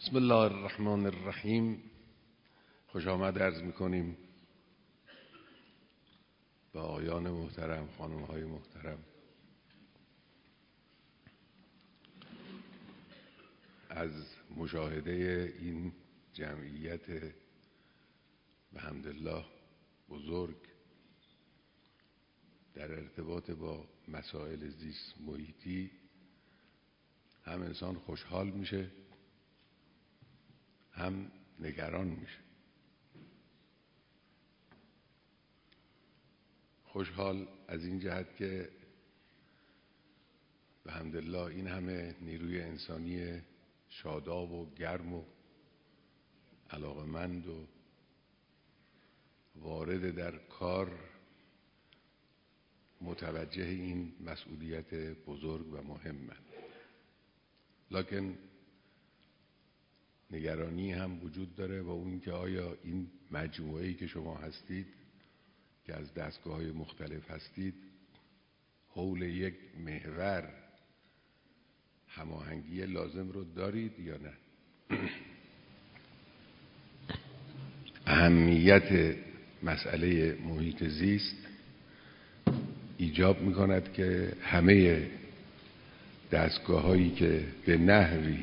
بسم الله الرحمن الرحیم. خوش آمد عرض میکنیم به آقایان محترم، خانم‌های محترم. از مشاهده این جمعیت بحمدالله بزرگ در ارتباط با مسائل زیست محیطی هم انسان خوشحال میشه، هم نگران میشه. خوشحال از این جهت که بحمدالله این همه نیروی انسانی شاداب و گرم و علاقمند و وارد در کار متوجه این مسئولیت بزرگ و مهمند. لکن نگرانی هم وجود داره و اون که آیا این مجموعه‌ای که شما هستید که از دستگاه‌های مختلف هستید حول یک محور هماهنگی لازم رو دارید یا نه؟ اهمیت مسئله محیط زیست ایجاب می‌کند که همه دستگاه‌هایی که به نحوی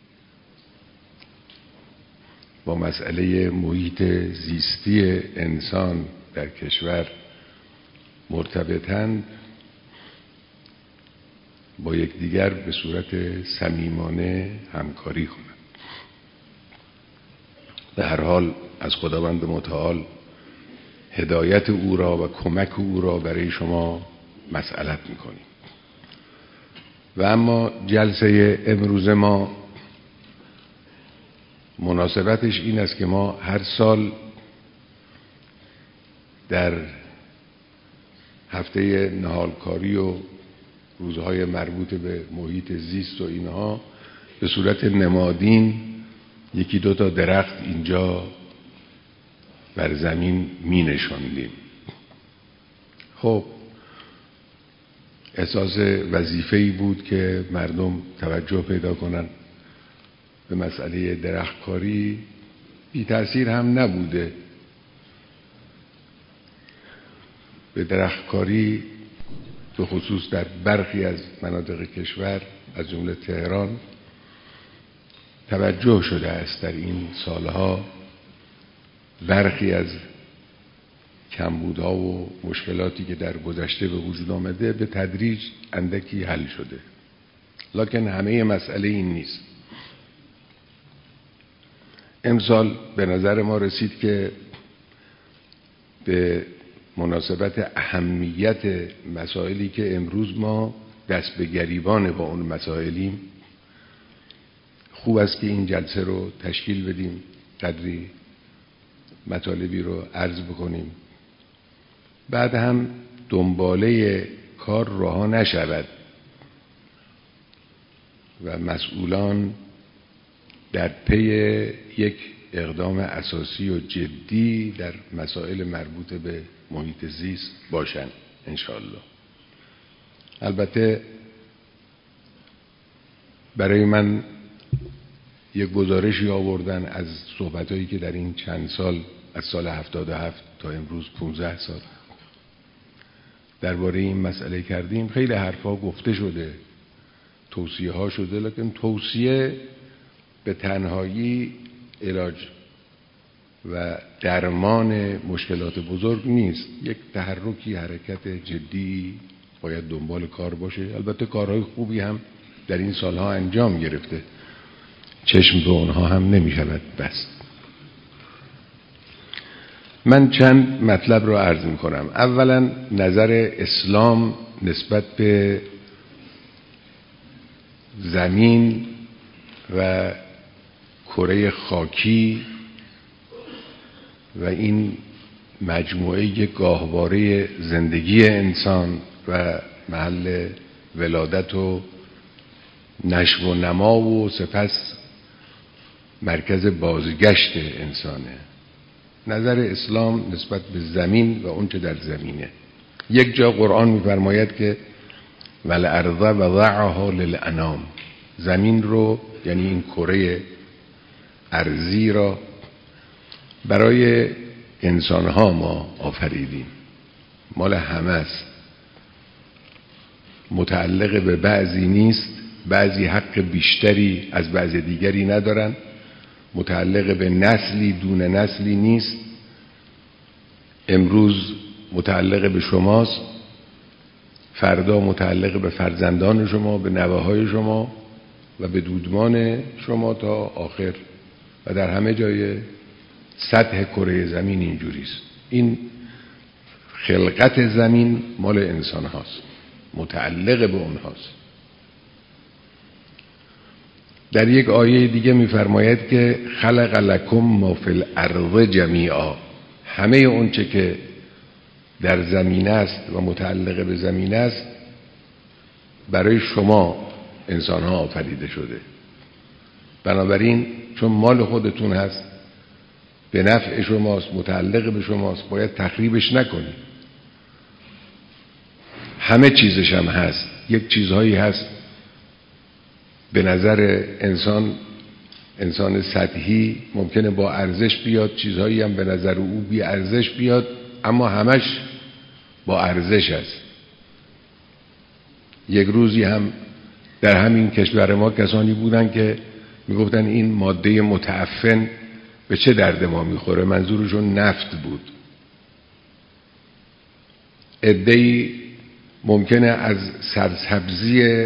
با مسئله محیط زیستی انسان در کشور مرتبطند با یکدیگر به صورت صمیمانه همکاری کنند. به هر حال از خداوند متعال هدایت او را و کمک او را برای شما مسئلت می‌کنیم. و اما جلسه امروز ما مناسبتش این است که ما هر سال در هفته نهالکاری و روزهای مربوط به محیط زیست و اینها به صورت نمادین یکی دو تا درخت اینجا بر زمین می نشاندیم. خب احساس وظیفه‌ای بود که مردم توجه پیدا کنن به مسئله درختکاری. بی تأثیر هم نبوده. به درختکاری به خصوص در برخی از مناطق کشور از جمله تهران توجه شده است در این سالها. برخی از کمبودها و مشکلاتی که در گذشته به وجود آمده به تدریج اندکی حل شده، لکن همه مسئله این نیست. امسال به نظر ما رسید که به مناسبت اهمیت مسائلی که امروز ما دست به گریبان با اون مسائلیم، خوب است که این جلسه رو تشکیل بدیم، قدری مطالبی رو عرض بکنیم، بعد هم دنباله کار رها نشود و مسئولان در پی یک اقدام اساسی و جدی در مسائل مربوط به محیط زیست باشند انشاءالله. البته برای من یک گزارشی آوردن از صحبتایی که در این چند سال از سال 77 تا امروز 15 سال درباره این مسئله کردیم. خیلی حرفا گفته شده، توصیه ها شده، لکن توصیه به تنهایی علاج و درمان مشکلات بزرگ نیست. یک تحرکی، حرکت جدی باید دنبال کار باشه. البته کارهای خوبی هم در این سالها انجام گرفته، چشم به اونها هم نمی شود بست. من چند مطلب رو عرض می کنم. اولا نظر اسلام نسبت به زمین و کره خاکی و این مجموعه گاهواره زندگی انسان و محل ولادت و نشو و نما و سپس مرکز بازگشت انسانه. نظر اسلام نسبت به زمین و اون چه در زمینه. یک جا قرآن می‌فرماید که والارض وضعها للانام، زمین رو یعنی این کره ارضی را برای انسانها ما آفریدیم. مال همه است، متعلق به بعضی نیست. بعضی حق بیشتری از بعض دیگری ندارن، متعلق به نسلی دون نسلی نیست. امروز متعلق به شماست، فردا متعلق به فرزندان شما، به نوه‌های شما و به دودمان شما تا آخر و در همه جای سطح کره زمین اینجوریست. این خلقت زمین مال انسان هاست، متعلق به اونهاست. در یک آیه دیگه می‌فرماید که خلق لکم ما فی الارض جمیعا، همه اون چه که در زمین است و متعلق به زمین است برای شما انسان ها آفریده شده. بنابراین چون مال خودتون هست، به نفع شماست، متعلق به شماست، باید تخریبش نکنید. همه چیزش هم هست. یک چیزهایی هست به نظر انسان سطحی ممکنه با ارزش بیاد، چیزهایی هم به نظر او بی ارزش بیاد، اما همش با ارزش است. یک روزی هم در همین کشور ما کسانی بودن که میگفتن این ماده متعفن به چه درد ما میخوره، منظورشون نفت بود. عده‌ای ممکنه از سرسبزی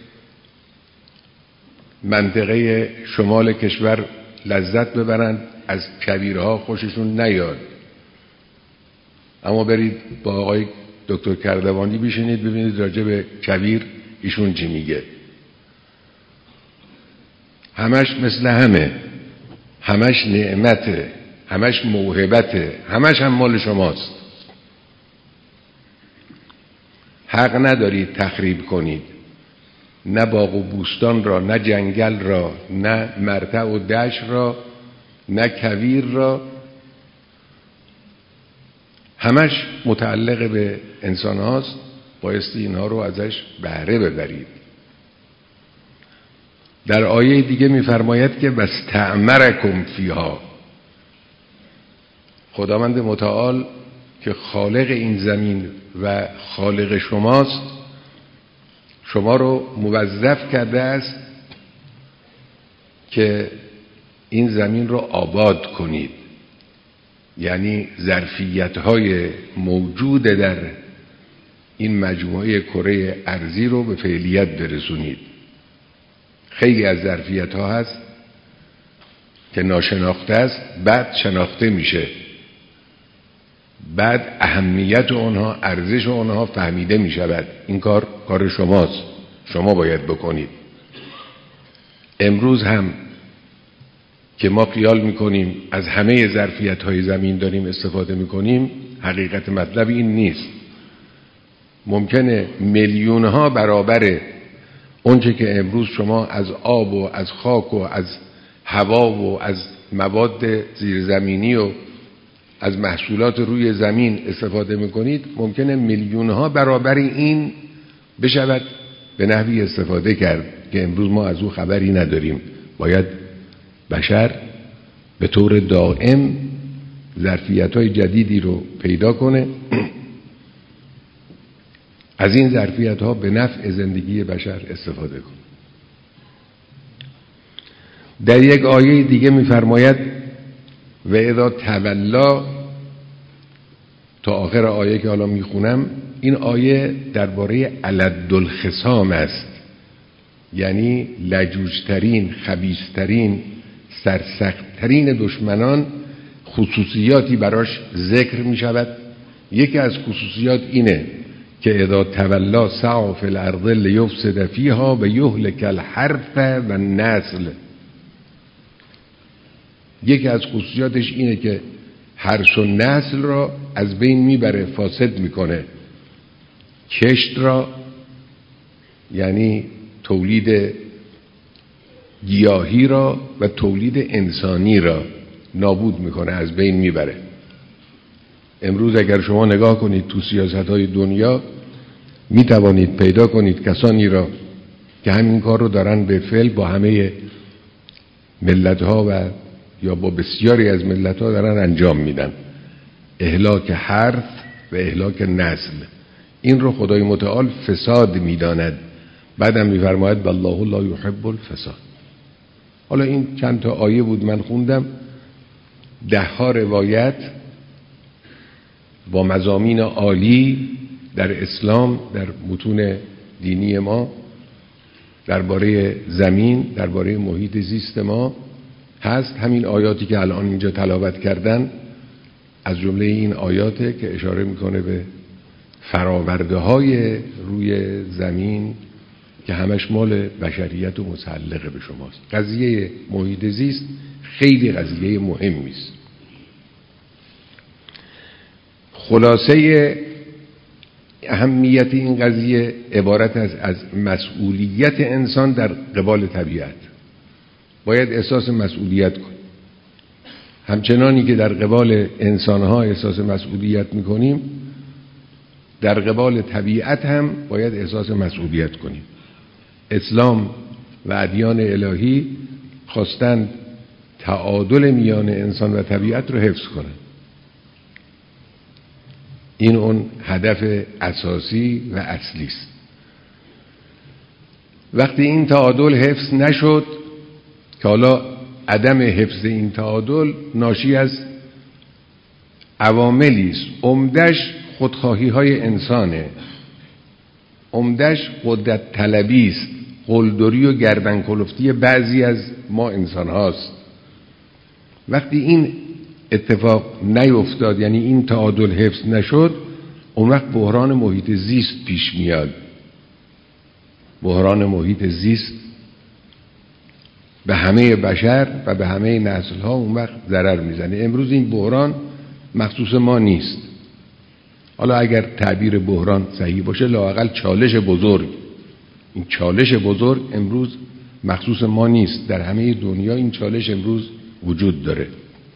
منطقه شمال کشور لذت ببرند، از کویرها خوششون نیاد، اما برید با آقای دکتر کردوانی بشینید ببینید راجع به کویر ایشون چی میگه. همش مثل همش نعمته، همش موهبته، همش هم مال شماست. حق ندارید تخریب کنید، نه باغ و بوستان را، نه جنگل را، نه مرتع و دشت را، نه کویر را. همش متعلق به انسان هاست، بایستی اینها رو ازش بهره ببرید. در آیه دیگه می‌فرماید که واستعمرکم فیها، خداوند متعال که خالق این زمین و خالق شماست، شما رو موظف کرده است که این زمین رو آباد کنید، یعنی ظرفیت‌های موجود در این مجموعه کره ارضی رو به فعلیت برسونید. خیلی از ظرفیت‌ها هست که ناشناخته است، بعد شناخته میشه، بعد اهمیت اونها، ارزش اونها فهمیده میشود. این کار شماست، شما باید بکنید. امروز هم که ما خیال میکنیم از همه ظرفیت‌های زمین داریم استفاده میکنیم، حقیقت مطلب این نیست. ممکنه میلیون‌ها برابر اونچه که امروز شما از آب و از خاک و از هوا و از مواد زیرزمینی و از محصولات روی زمین استفاده میکنید، ممکنه میلیون‌ها برابر این بشود به نحوی استفاده کرد که امروز ما از او خبری نداریم. باید بشر به طور دائم ظرفیت‌های جدیدی رو پیدا کنه، از این ظرفیت‌ها به نفع زندگی بشر استفاده کنه. در یک آیه دیگه می‌فرماید و اذا تولا، تا آخر آیه که حالا میخونم، این آیه درباره الد الخصام است، یعنی لجوجترین، خبیثترین، سرسختترین دشمنان خصوصیاتی براش ذکر میشود. یکی از خصوصیات اینه که اذا تولا سعی فی الارض لیفسد فیها و یهلک الحرث و النسل. یکی از خصوصیاتش اینه که حرث و نسل را از بین میبره، فاسد میکنه. کشت را، یعنی تولید گیاهی را و تولید انسانی را نابود میکنه، از بین میبره. امروز اگر شما نگاه کنید تو سیاست‌های دنیا، میتوانید پیدا کنید کسانی را که همین کار رو دارن به فعل با همه ملت‌ها و یا با بسیاری از ملت‌ها دارن انجام میدن، اهلاک حرث و اهلاک نسل. این رو خدای متعال فساد میداند، بعدم میفرماید والله لا یحب الفساد. حالا این چند تا آیه بود من خوندم، 10 روایت با مضامین عالی در اسلام، در متون دینی ما، درباره زمین، درباره محیط زیست ما هست. همین آیاتی که الان اینجا تلاوت کردن از جمله این آیاته که اشاره میکنه به فراورده های روی زمین که همش مال بشریت و متعلق به شماست. قضیه محیط زیست خیلی قضیه مهمی است. خلاصه اهمیت این قضیه عبارت از مسئولیت انسان در قبال طبیعت. باید احساس مسئولیت کن. همچنانی که در قبال انسانها احساس مسئولیت میکنیم، در قبال طبیعت هم باید احساس مسئولیت کنیم. اسلام و ادیان الهی خواستند تعادل میان انسان و طبیعت رو حفظ کنند. این اون هدف اساسی و اصلی است. وقتی این تعادل حفظ نشد، که حالا عدم حفظ این تعادل ناشی از عواملی است، عمدش خودخواهی های انسانه، عمدش قدرت طلبی است، قلدری و گردن کلفتی بعضی از ما انسان هاست. وقتی این اتفاق نیفتاد، یعنی این تعادل حفظ نشد، اون وقت بحران محیط زیست پیش میاد. بحران محیط زیست به همه بشر و به همه نسل ها اون وقت ضرر میزنه. امروز این بحران مخصوص ما نیست. حالا اگر تعبیر بحران صحیح باشه، لااقل چالش بزرگ، این چالش بزرگ امروز مخصوص ما نیست، در همه دنیا این چالش امروز وجود داره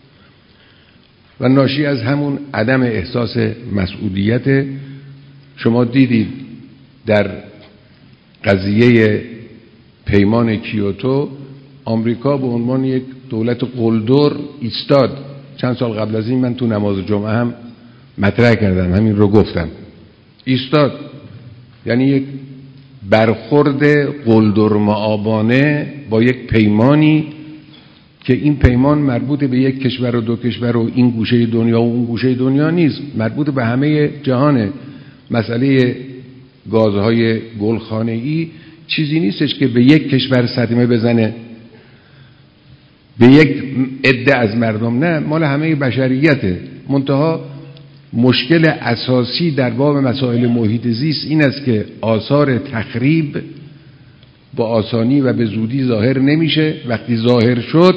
و ناشی از همون عدم احساس مسئولیت. شما دیدید در قضیه پیمان کیوتو آمریکا به عنوان یک دولت قلدر ایستاد. چند سال قبل از این من تو نماز جمعه هم مطرح کردم، همین رو گفتم، ایستاد. یعنی یک برخورد قلدر مآبانه با یک پیمانی که این پیمان مربوط به یک کشور و دو کشور و این گوشه دنیا و اون گوشه دنیا نیست، مربوط به همه جهانه. مسئله گازهای گلخانه‌ای چیزی نیستش که به یک کشور صدمه بزنه، به یک عده از مردم، نه، مال همه بشریته. منتها مشکل اساسی در باب مسائل محیط زیست این است که آثار تخریب با آسانی و به زودی ظاهر نمیشه. وقتی ظاهر شد،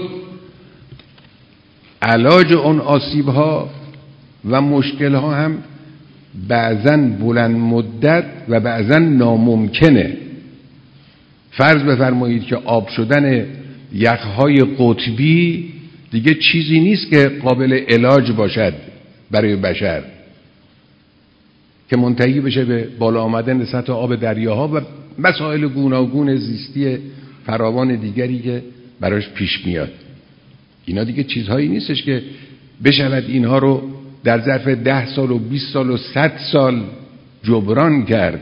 علاج اون آسیب‌ها و مشکل‌ها هم بعضاً بلند مدت و بعضاً ناممکنه. فرض بفرمایید که آب شدن یخ‌های قطبی دیگه چیزی نیست که قابل علاج باشد برای بشر، که منتهی بشه به بالا آمدن سطح آب دریاها و مسائل گوناگون زیستی فراوان دیگری که براش پیش میاد. اینا دیگه چیزهایی نیستش که بشود اینها رو در ظرف 10 سال و 20 سال و 100 سال جبران کرد.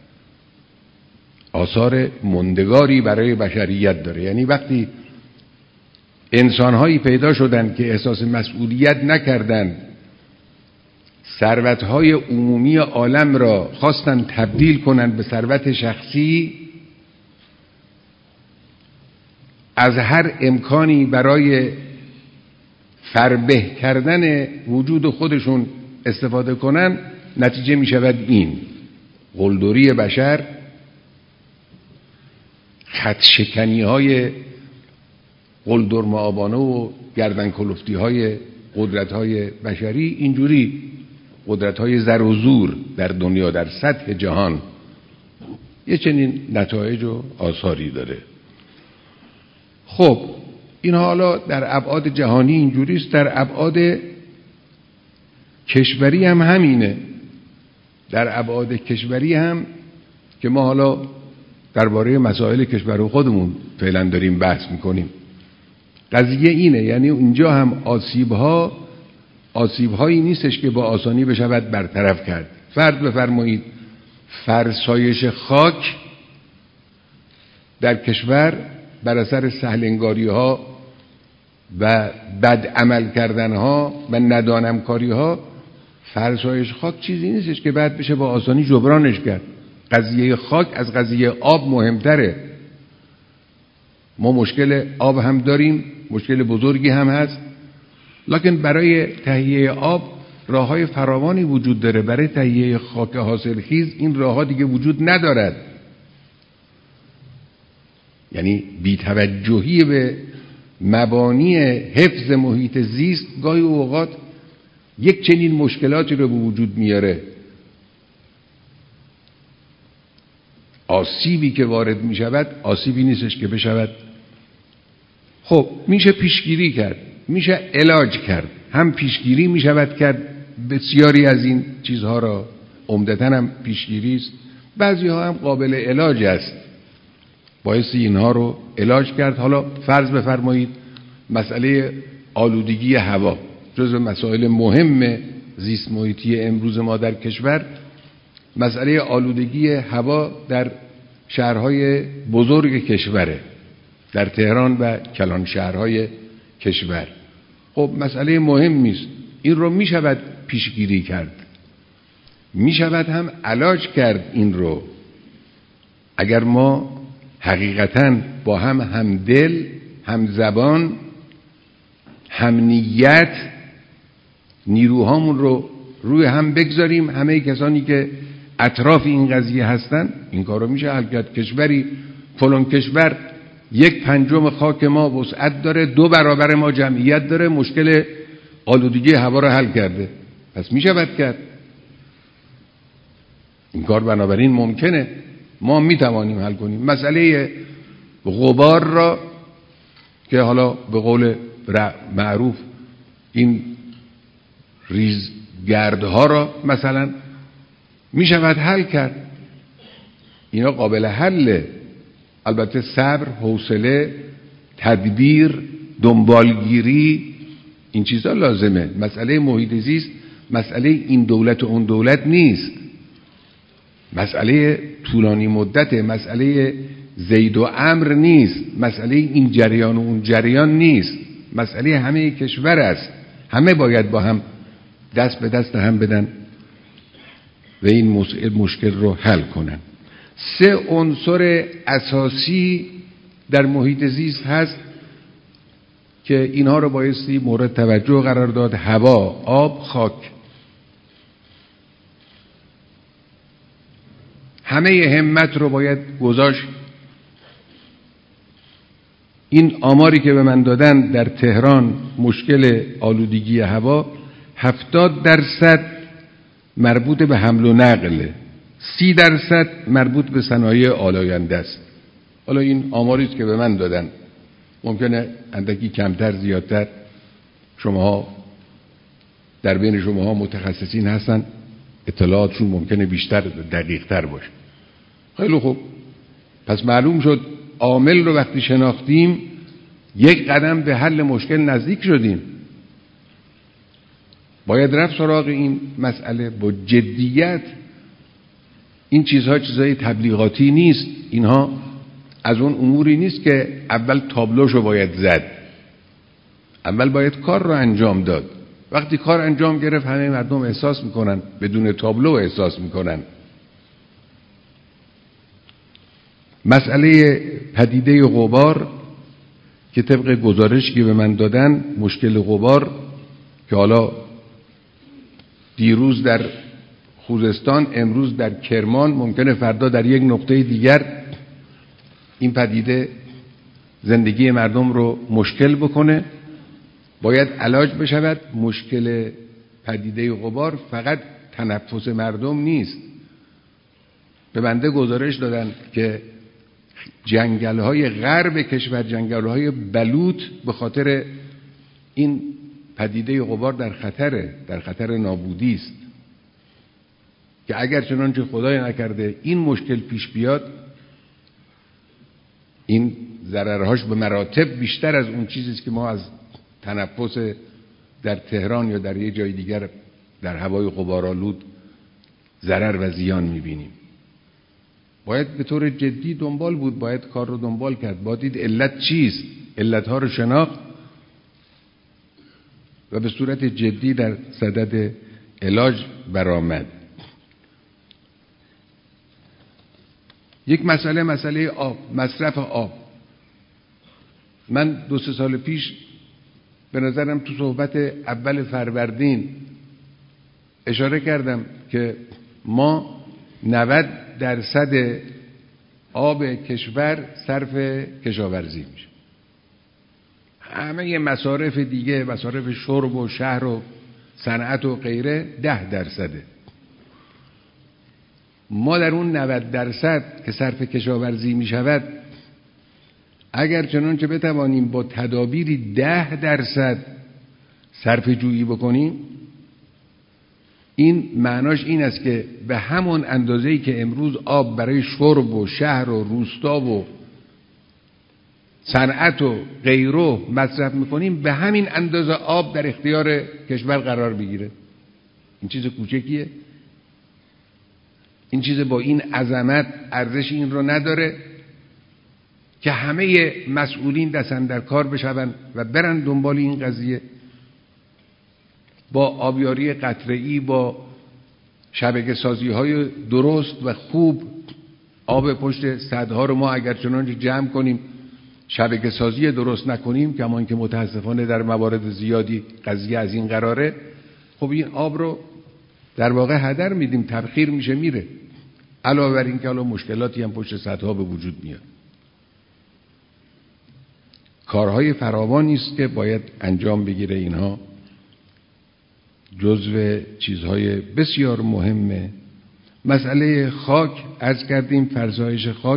آثار مندگاری برای بشریت داره. یعنی وقتی انسانهایی پیدا شدند که احساس مسئولیت نکردند، ثروت‌های عمومی عالم را خواستند تبدیل کنند به ثروت شخصی، از هر امکانی برای فربه کردن وجود خودشون استفاده کنند، نتیجه می شود این قلدری بشر، خط شکنی های قلدر مآبانه و گردن کلفتی های قدرت های بشری، اینجوری قدرت های زر و زور در دنیا، در سطح جهان، یه چنین نتایج و آثاری داره. خب این حالا در ابعاد جهانی اینجوری است، در ابعاد کشوری هم همینه. در ابعاد کشوری هم که ما حالا درباره مسائل کشور خودمون فعلا داریم بحث میکنیم، قضیه اینه، یعنی اینجا هم آسیب‌هایی نیستش که با آسانی بشود برطرف کرد. فرض بفرمایید فرسایش خاک در کشور بر اثر سهل‌انگاری‌ها و بد عمل کردن‌ها و ندانمکاری‌ها، فرسایش خاک چیزی نیستش که بعد بشه با آسانی جبرانش کرد. قضیه خاک از قضیه آب مهمتره. ما مشکل آب هم داریم، مشکل بزرگی هم هست، لکن برای تهیه آب راه‌های فراوانی وجود داره. برای تهیه خاک حاصلخیز این راه‌ها دیگه وجود ندارد. یعنی بی‌توجهی به مبانی حفظ محیط زیست گاهی اوقات یک چنین مشکلاتی رو به وجود میاره. آسیبی که وارد می شود آسیبی نیستش که بشود. خب میشه پیشگیری کرد، میشه علاج کرد. هم پیشگیری می شود کرد بسیاری از این چیزها را، عمدتاً هم پیشگیری است. بعضی ها هم قابل علاج است، بایستی اینها رو علاج کرد. حالا فرض بفرمایید مسئله آلودگی هوا جزو مسائل مهم زیست محیطی امروز ما در کشور. مسئله آلودگی هوا در شهرهای بزرگ کشوره، در تهران و کلان شهرهای کشور. خب مسئله مهمی است، این رو می شود پیشگیری کرد، می شود هم علاج کرد. این رو اگر ما حقیقتاً با هم دل، هم زبان، هم نیت، نیروهامون رو روی هم بگذاریم، همه کسانی که اطراف این قضیه هستن، این کار رو میشه حل کرد. کشوری فلان کشور 1/5 خاک ما وسعت داره، 2 برابر ما جمعیت داره، مشکل آلودگی هوا رو حل کرده، پس میشه بد کرد این کار. بنابراین ممکنه، ما میتوانیم حل کنیم. مسئله غبار را که حالا به قول معروف این ریزگردها را مثلا می شود حل کرد. اینا قابل حله. البته صبر، حوصله، تدبیر، دنبالگیری، این چیزا لازمه. مسئله محیط زیست مسئله این دولت و اون دولت نیست، مسئله طولانی مدته، مسئله زید و امر نیست، مسئله این جریان و اون جریان نیست، مسئله همه کشور است. همه باید با هم دست به دست هم بدن و این مشکل رو حل کنن. 3 عنصر اساسی در محیط زیست هست که اینها رو بایستی مورد توجه قرار داد: هوا، آب، خاک. همه همت رو باید گذاشت. این آماری که به من دادن در تهران مشکل آلودگی هوا 70% مربوط به حمل و نقل، 30% مربوط به صنایع آلاینده است. حالا این آماری است که به من دادن، ممکنه اندکی کمتر زیادتر، شماها در بین شماها متخصصین هستن، اطلاعاتشون ممکنه بیشتر دقیق تر باشه. خیلی خوب، پس معلوم شد عامل رو وقتی شناختیم یک قدم به حل مشکل نزدیک شدیم. باید رفت سراغ این مسئله با جدیت. این چیزها چیزای تبلیغاتی نیست، اینها از اون اموری نیست که اول تابلوشو باید زد، اول باید کار رو انجام داد. وقتی کار انجام گرفت همه مردم احساس میکنن، بدون تابلو احساس میکنن. مسئله پدیده غبار که طبق گزارشی که به من دادن، مشکل غبار که حالا دیروز در خوزستان، امروز در کرمان، ممکنه فردا در یک نقطه دیگر این پدیده زندگی مردم رو مشکل بکنه، باید علاج بشود. مشکل پدیده غبار فقط تنفس مردم نیست. به بنده گزارش دادن که جنگل‌های غرب کشور، جنگل‌های بلوط، به خاطر این پدیده غبار در خطر نابودی است، که اگر چنانچه خدای نکرده این مشکل پیش بیاد، این ضررهاش به مراتب بیشتر از اون چیزی است که ما از تنفس در تهران یا در یه جای دیگر در هوای غبارآلود ضرر و زیان می‌بینیم. باید به طور جدی دنبال بود، باید کار رو دنبال کرد، باید دید علت چیست، علتها رو شناخت و به صورت جدی در صدد علاج برآمد. یک مسئله آب، مصرف آب. من 2-3 سال پیش به نظرم تو صحبت اول فروردین اشاره کردم که ما 90% آب کشور صرف کشاورزی میشه. همه مصارف دیگه، مصارف شرب و شهر و صنعت و غیره 10%. ما در اون 90% که صرف کشاورزی می شود، اگر چنانچه بتوانیم با تدابیری 10% صرف جویی بکنیم، این معناش این است که به همون اندازه‌ای که امروز آب برای شرب و شهر و روستا و صنعت و غیره مصرف میکنیم، به همین اندازه آب در اختیار کشور قرار بگیره. این چیز کوچکیه؟ این چیز با این عظمت ارزش این رو نداره که همه مسئولین دستن در کار بشون و برن دنبال این قضیه، با آبیاری قطره‌ای، با شبکه سازی های درست و خوب آب پشت سدها رو ما اگر چنانچه جمع کنیم، شبکه سازی درست نکنیم، کمان که متاسفانه در موارد زیادی قضیه از این قراره، خب این آب رو در واقع هدر میدیم، تبخیر میشه میره. علاوه بر این که حالا مشکلاتی هم پشت سدها به وجود میاد. کارهای فراوانی است که باید انجام بگیره. اینها جزو چیزهای بسیار مهمه. مسئله خاک، عرض کردیم فرسایش خاک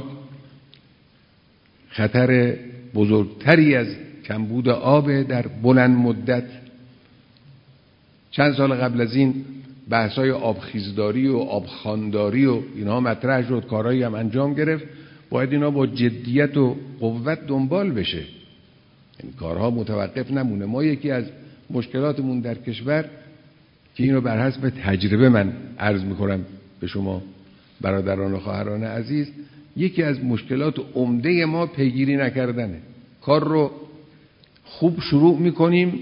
خطر بزرگتری از کمبود آب در بلند مدت. چند سال قبل از این بحث‌های آبخیزداری و آبخوانداری و اینها مطرح شد، کارهایی هم انجام گرفت. باید اینا با جدیت و قوت دنبال بشه، این کارها متوقف نمونه. ما یکی از مشکلاتمون در کشور که اینو بر حسب تجربه من عرض میکنم به شما برادران و خواهران عزیز، یکی از مشکلات عمده ما پیگیری نکردنه. کار رو خوب شروع میکنیم،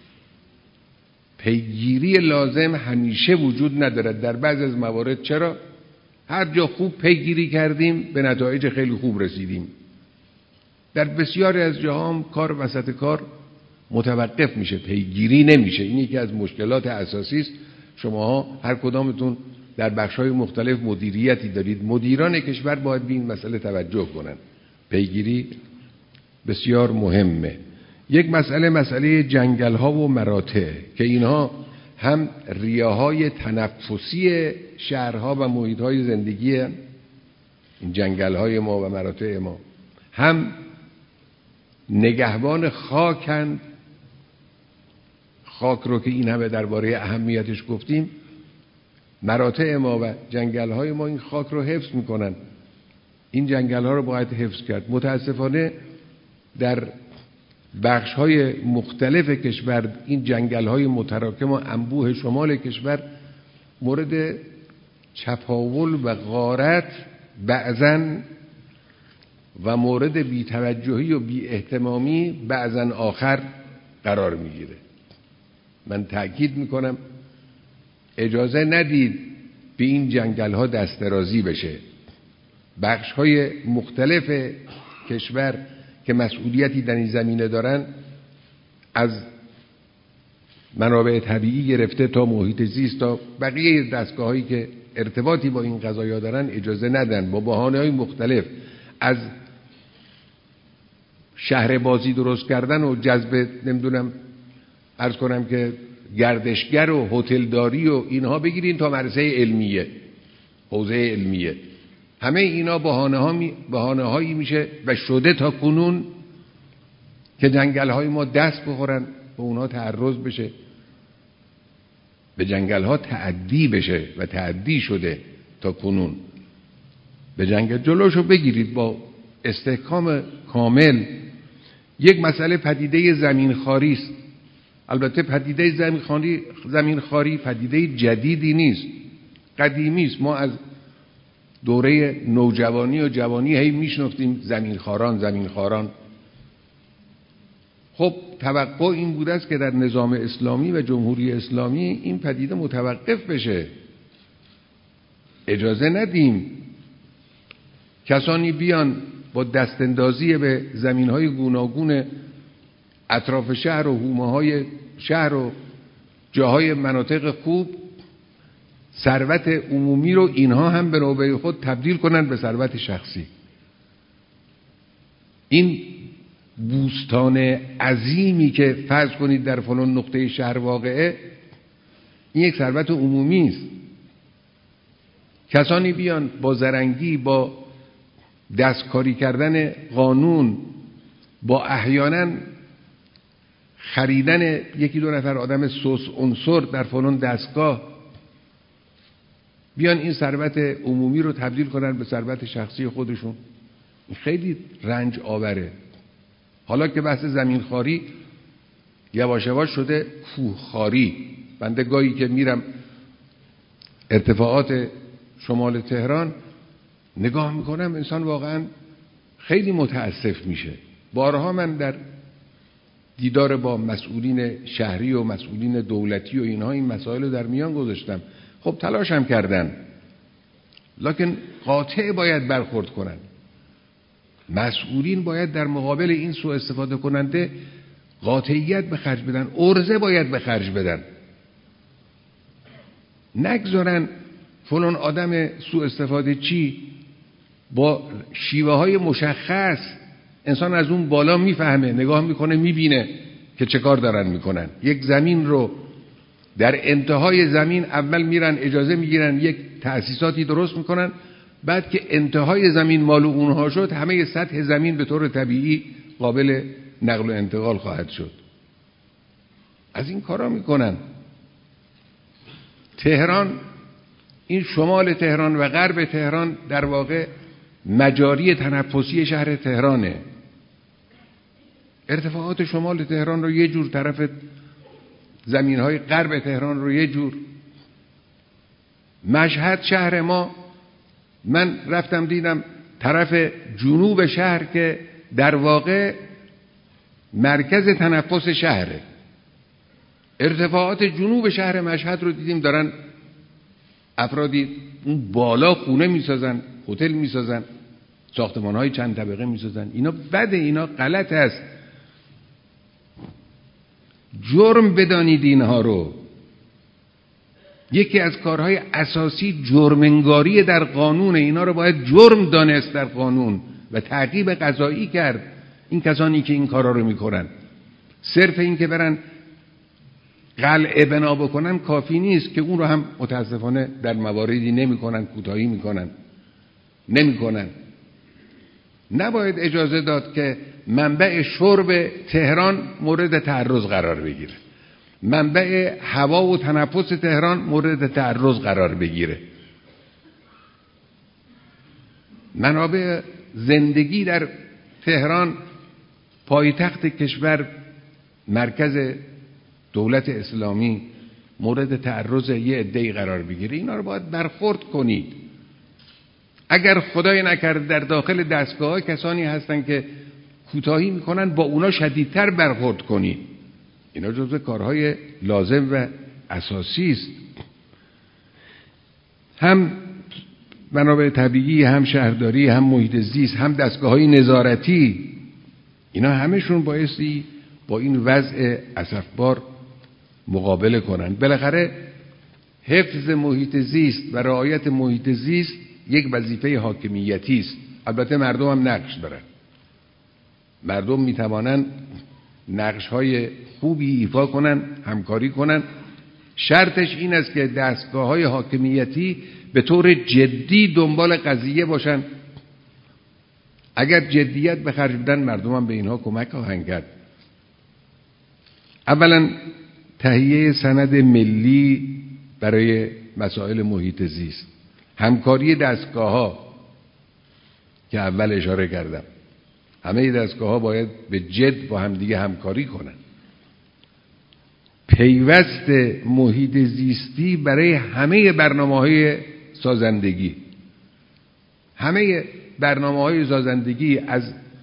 پیگیری لازم همیشه وجود ندارد. در بعض از موارد چرا؟ هر جا خوب پیگیری کردیم به نتایج خیلی خوب رسیدیم. در بسیاری از جاها هم کار وسط کار متوقف میشه، پیگیری نمیشه. این یکی از مشکلات اساسی است. شماها هر کدامتون در بخش‌های مختلف مدیریتی دارید. مدیران کشور باید به این مسئله توجه کنن. پیگیری بسیار مهمه. یک مسئله جنگل‌ها و مراتع که اینها هم ریه‌های تنفسی شهرها و محیط‌های زندگی این جنگل‌های ما و مراتع ما، هم نگهبان خاکند. خاک رو که این همه درباره اهمیتش گفتیم، مراتع ما و جنگل‌های ما این خاک رو حفظ می‌کنن. این جنگل‌ها رو باید حفظ کرد. متاسفانه در بخش‌های مختلف کشور این جنگل‌های متراکم و انبوه شمال کشور مورد چپاول و غارت بعضاً و مورد بی‌توجهی و بی‌اهتمامی بعضاً آخر قرار می‌گیره. من تأکید می‌کنم اجازه ندید به این جنگل‌ها دست درازی بشه. بخش‌های مختلف کشور که مسئولیتی در این زمینه دارن، از منابع طبیعی گرفته تا محیط زیست تا بقیه دستگاه‌هایی که ارتباطی با این قضایا دارن، اجازه ندن با بهانه‌های مختلف از شهر بازی درست کردن و جذب نمیدونم عرض کنم که گردشگر و هتلداری و اینها بگیرین تا مدرسه علمیه، حوزه علمیه. همه اینا بهانه‌هایی میشه و شده تا کنون که جنگل‌های ما دست بخورن، به اونها تعرض بشه، به جنگل‌ها تعدی بشه و تعدی شده تا کنون. به جنگل جلوشو بگیرید با استحکام کامل. یک مسئله پدیده زمینخواری است. البته پدیده زمینخواری پدیده جدیدی نیست، قدیمی است. ما از دوره نوجوانی و جوانی هی میشنفتیم زمینخواران. خب توقع این بوده است که در نظام اسلامی و جمهوری اسلامی این پدیده متوقف بشه. اجازه ندیم کسانی بیان با دستاندازی به زمین‌های گوناگون اطراف شهر و حومه‌های شهر و جاهای مناطق خوب ثروت عمومی رو اینها هم به نوبه خود تبدیل کنن به ثروت شخصی. این بوستان عظیمی که فرض کنید در فلان نقطه شهر واقعه، این یک ثروت عمومی است. کسانی بیان با زرنگی، با دستکاری کردن قانون، با احیانا خریدن یکی دو نفر آدم سوس عنصر در فلان دستگاه، بیان این ثروت عمومی رو تبدیل کنن به ثروت شخصی خودشون. این خیلی رنج آوره. حالا که بحث زمینخواری یواش یواش شده کوهخواری. بنده گاهی که میرم ارتفاعات شمال تهران نگاه میکنم، انسان واقعا خیلی متاسف میشه. بارها من در دیدار با مسئولین شهری و مسئولین دولتی و اینها این مسائل رو در میان گذاشتم. خب تلاشم کردن، لکن قاطع باید برخورد کنن. مسئولین باید در مقابل این سوء استفاده کننده قاطعیت به خرج بدن، عرضه باید به خرج بدن. نگذارن فلان آدم سوء استفاده چی با شیوه های مشخص انسان از اون بالا میفهمه، نگاه میکنه، میبینه که چه کار دارن میکنن. یک زمین رو در انتهای زمین اول میرن اجازه میگیرن، یک تأسیساتی درست میکنن، بعد که انتهای زمین مال اونها شد همه سطح زمین به طور طبیعی قابل نقل و انتقال خواهد شد. از این کارا میکنن. تهران، این شمال تهران و غرب تهران در واقع مجاری تنفسی شهر تهرانه. ارتفاعات شمال تهران رو یه جور، طرف زمینهای غرب تهران رو یه جور. مشهد شهر ما، من رفتم دیدم طرف جنوب شهر که در واقع مرکز تنفس شهره. ارتفاعات جنوب شهر مشهد رو دیدیم دارن افرادی اون بالا خونه میسازن، هتل میسازن، ساختمان‌های چند طبقه میسازن. اینا بده، اینا غلط است. جرم بدانید اینها رو. یکی از کارهای اساسی جرم‌انگاری در قانون، اینا رو باید جرم دانست در قانون و تعقیب قضایی کرد. این کسانی که این کارا رو میکنن، صرف این که برن قلعه بنا بکنن کافی نیست، که اون رو هم متاسفانه در مواردی نمیکنن، کوتاهی نمیکنن. نباید اجازه داد که منبع شرب تهران مورد تعرض قرار بگیره، منبع هوا و تنفس تهران مورد تعرض قرار بگیره. منابع زندگی در تهران، پایتخت کشور، مرکز دولت اسلامی، مورد تعرض یه عده‌ای قرار بگیره. اینا رو باید برخورد کنید. اگر خدای نکرده در داخل دستگاه کسانی هستن که کوتاهی میکنن، با اونا شدیدتر برخورد کنید. اینا جزو کارهای لازم و اساسی است. هم منابع طبیعی، هم شهرداری، هم محیط زیست، هم دستگاه‌های نظارتی، اینا همشون بایستی با این وضع اسفبار مقابله کنن. بالاخره حفظ محیط زیست و رعایت محیط زیست یک وظیفه حاکمیتی است. البته مردم هم نقش دارن. مردم میتوانن نقش‌های خوبی ایفا کنن، همکاری کنن. شرطش این است که دستگاه‌های حاکمیتی به طور جدی دنبال قضیه باشن. اگر جدیت به خرج بدن، مردم هم به اینها کمک خواهند کرد. اولا تهیه سند ملی برای مسائل محیط زیست، همکاری دستگاه‌ها که اول اشاره کردم. همه دستگاه‌ها باید به جد با همدیگه همکاری کنن. پیوست محیط زیستی برای همه برنامه‌های سازندگی، همه برنامه‌های سازندگی از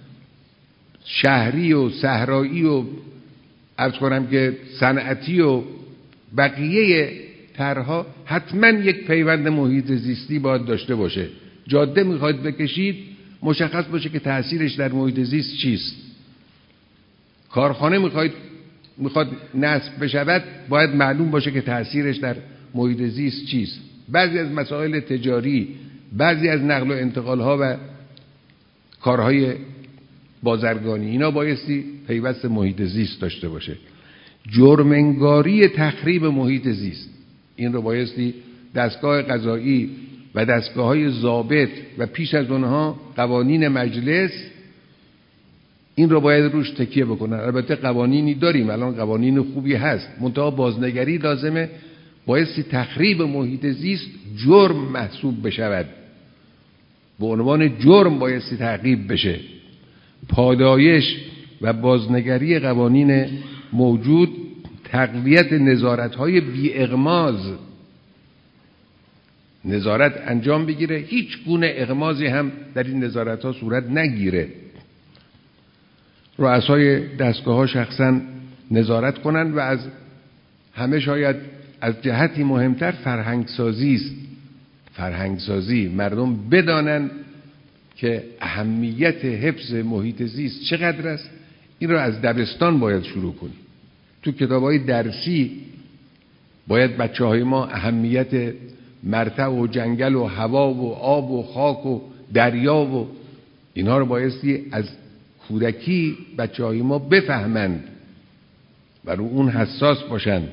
شهری و صحرایی و عرض کنم که صنعتی و بقیه طرح‌ها حتما یک پیوند محیط زیستی باید داشته باشه. جاده میخواید بکشید مشخص باشه که تأثیرش در محیط زیست چیست. کارخانه میخواد نصب بشود باید معلوم باشه که تأثیرش در محیط زیست چیست. بعضی از مسائل تجاری، بعضی از نقل و انتقال‌ها و کارهای بازرگانی، اینا بایستی پیوست محیط زیست داشته باشه. جرم‌انگاری تخریب محیط زیست، این رو بایستی دستگاه قضایی و دستگاه‌های ضابط و پیش از اونها قوانین مجلس این رو باید روش تکیه بکنن. البته قوانینی داریم، الان قوانین خوبی هست، منتها بازنگری لازمه. بایستی تخریب محیط زیست جرم محسوب بشود، به عنوان جرم بایستی تعقیب بشه. پادایش و بازنگری قوانین موجود، تقویت نظارت‌های بی اغماض، نظارت انجام بگیره، هیچ گونه اغماضی هم در این نظارت‌ها صورت نگیره. رؤسای دستگاه‌ها شخصاً نظارت کنند و از همه شاید از جهتی مهمتر فرهنگسازی است. فرهنگسازی، مردم بدانند که اهمیت حفظ محیط زیست چقدر است. این را از دبستان باید شروع کنیم. تو کتاب‌های درسی باید بچه‌های ما اهمیت مرتع و جنگل و هوا و آب و خاک و دریا و اینها رو بایستی از کودکی بچه‌های ما بفهمند و رو اون حساس باشند.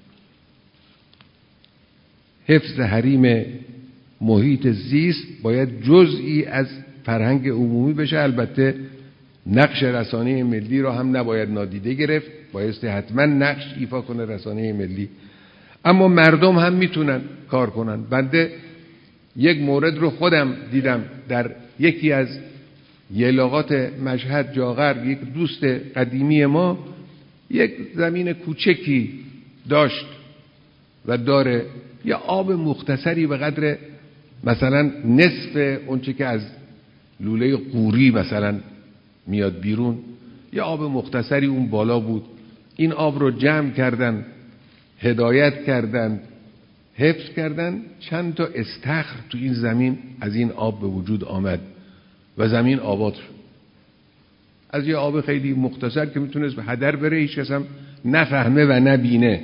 حفظ حریم محیط زیست باید جزئی از فرهنگ عمومی بشه. البته نقش رسانه ملی را هم نباید نادیده گرفت، بایستی حتما نقش ایفا کنه رسانه ملی، اما مردم هم میتونن کار کنن. بنده یک مورد رو خودم دیدم در یکی از یلاقات مشهد جاغر. یک دوست قدیمی ما یک زمین کوچکی داشت و داره، یا آب مختصری به قدر مثلا نصف اونچه که از لوله قوری مثلا میاد بیرون، یا آب مختصری اون بالا بود. این آب رو جمع کردن، هدایت کردن، حفظ کردن. چند تا استخر تو این زمین از این آب به وجود آمد و زمین آباد شد. از یه آب خیلی مختصر که میتونست به هدر بره، هیچ کس هم نفهمه و نبینه.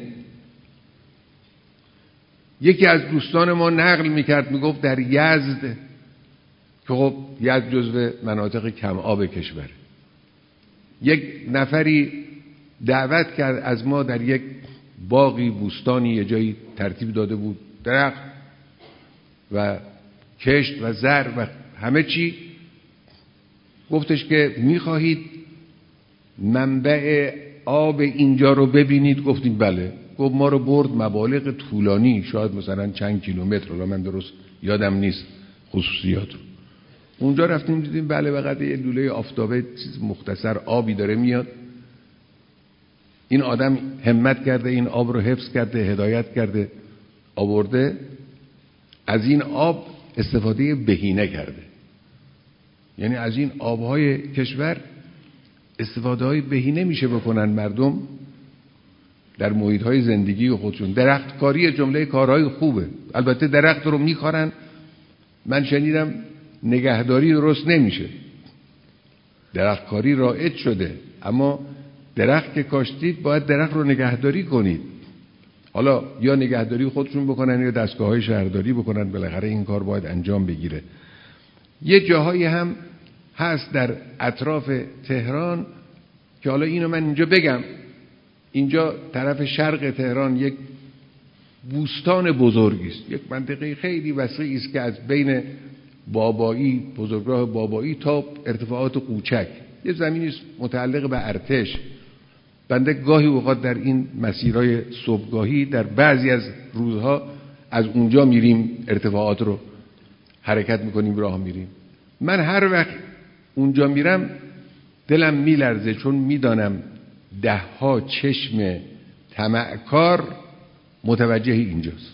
یکی از دوستان ما نقل میکرد، میگفت در یزد، که خب یزد جزو مناطق کم آب کشور، یک نفری دعوت کرد از ما در یک باغی، بوستانی، یه جایی ترتیب داده بود، درخت و کشت و زر و همه چی. گفتش که میخواهید منبع آب اینجا رو ببینید؟ گفتیم بله. گفت ما رو برد مبالغ طولانی، شاید مثلا چند کیلومتر، الان من درست یادم نیست خصوصیات رو. اونجا رفتیم دیدیم بله بقدر یه لوله آفتابه چیز مختصر آبی داره میاد. این آدم همت کرده این آب رو حفظ کرده، هدایت کرده، آورده، از این آب استفاده بهینه کرده. یعنی از این آبهای کشور استفاده های بهینه میشه بکنن مردم در محیط های زندگی خودشون. درختکاری جمله کارهای خوبه. البته درخت رو میخارن، من شنیدم نگهداری درست نمیشه. درختکاری رایج شده، اما درخت که کاشتید باید درخت رو نگهداری کنید. حالا یا نگهداری خودشون بکنن یا دستگاه‌های شهرداری بکنن، بالاخره این کار باید انجام بگیره. یه جاهایی هم هست در اطراف تهران که حالا اینو من اینجا بگم، اینجا طرف شرق تهران یک بوستان بزرگی است، یک منطقه خیلی وسیعی است که از بین بابایی، بزرگراه بابایی تا ارتفاعات قوچک، یه زمینی است متعلق به ارتش. بنده گاهی اوقات در این مسیرهای صبحگاهی در بعضی از روزها از اونجا میریم، ارتفاعات رو حرکت میکنیم، راه میریم. من هر وقت اونجا میرم دلم میلرزه، چون میدانم 10 چشم طمعکار متوجه اینجاست.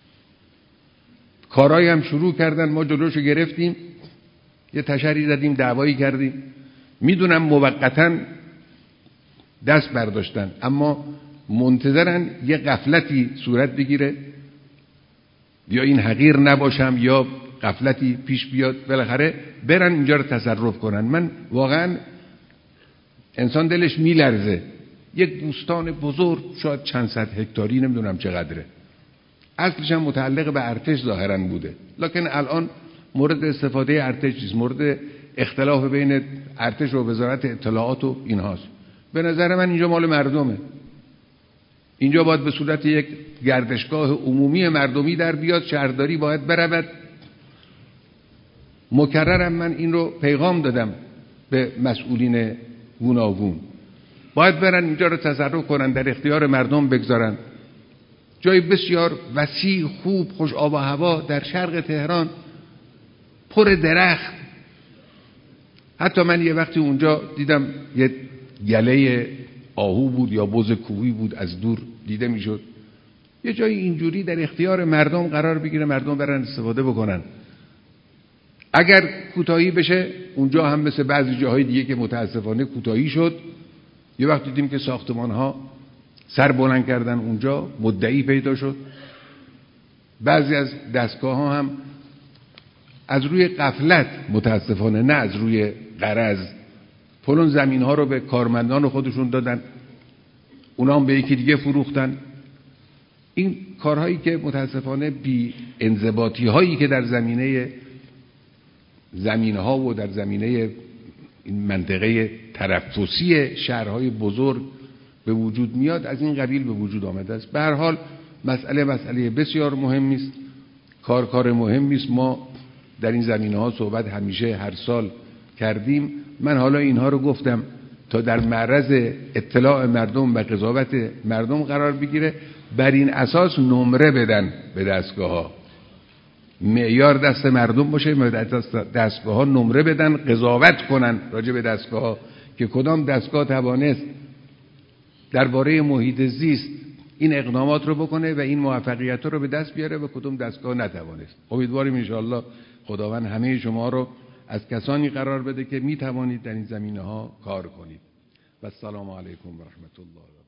کارایی هم شروع کردن، ما جلوشو گرفتیم، یه تشری زدیم، دعوایی کردیم. میدونم موقتا دست برداشتن، اما منتظرن یه غفلتی صورت بگیره، یا این حقیر نباشم یا غفلتی پیش بیاد، بالاخره برن اینجا رو تصرف کنن. من واقعا انسان دلش میلرزه. یک بوستان بزرگ، شاید چند صد هکتاری، نمیدونم چقدره، اصلش هم متعلق به ارتش ظاهرا بوده، لکن الان مورد استفاده ارتش نیست، مورد اختلاف بین ارتش و وزارت اطلاعات و اینهاست. به نظر من اینجا مال مردمه. اینجا باید به صورت یک گردشگاه عمومی مردمی در بیاد، شهرداری باید برود. مکررم من این رو پیغام دادم به مسئولین گوناگون، باید برن اینجا رو تصرف کنن، در اختیار مردم بگذارن. جای بسیار وسیع، خوب، خوش آب و هوا در شرق تهران، پر درخت. حتی من یه وقتی اونجا دیدم یه گله آهو بود یا بز کوهی بود، از دور دیده میشد. یه جای اینجوری در اختیار مردم قرار بگیره، مردم برن استفاده بکنن. اگر کوتاهی بشه اونجا هم مثل بعضی جاهای دیگه که متاسفانه کوتاهی شد، یه وقت دیدیم که ساختمان ها سر بلند کردن، اونجا مدعی پیدا شد. بعضی از دستگاه ها هم از روی غفلت، متاسفانه نه از روی غرض، پلون زمین ها رو به کارمندان خودشون دادن، اونا هم به یکی دیگه فروختن. این کارهایی که متاسفانه بی انضباطی هایی که در زمینه ها و در زمینه این منطقه تنفسی شهرهای بزرگ به وجود میاد، از این قبیل به وجود آمده است. به هر حال مسئله بسیار مهمی است، کار مهمی است. ما در این زمینه ها صحبت همیشه هر سال کردیم. من حالا اینها رو گفتم تا در معرض اطلاع مردم و قضاوت مردم قرار بگیره، بر این اساس نمره بدن به دستگاه ها، معیار دست مردم باشه، دستگاه ها نمره بدن، قضاوت کنن راجع به دستگاه ها که کدام دستگاه توانست درباره محیط زیست این اقدامات رو بکنه و این موفقیت رو به دست بیاره و کدام دستگاه نتوانست. امیدواریم انشاءالله خداوند همه شما رو از کسانی قرار بده که می توانید در این زمینه ها کار کنید. و السلام علیکم و رحمت الله.